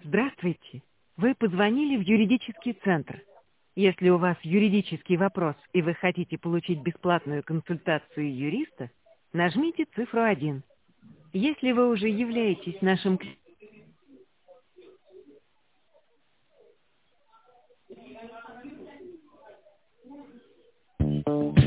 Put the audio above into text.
Здравствуйте. Вы позвонили в юридический центр. Если у вас юридический вопрос и вы хотите получить бесплатную консультацию юриста, нажмите цифру 1. Если вы уже являетесь нашим клиентом,